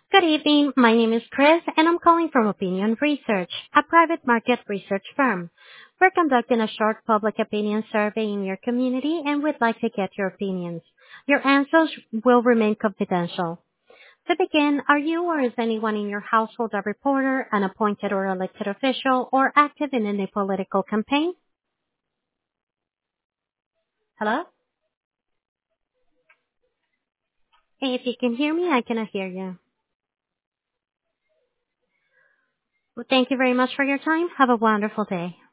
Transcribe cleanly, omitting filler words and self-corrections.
Good evening. My name is Chris, and I'm calling from Opinion Research, a private market research firm. We're conducting a short public opinion survey in your community, and we'd like to get your opinions. Your answers will remain confidential. To begin, are you or is anyone in your household a reporter, an appointed or elected official, or active in any political campaign? Hello? If you can hear me, I cannot hear you. Well, thank you very much for your time. Have a wonderful day.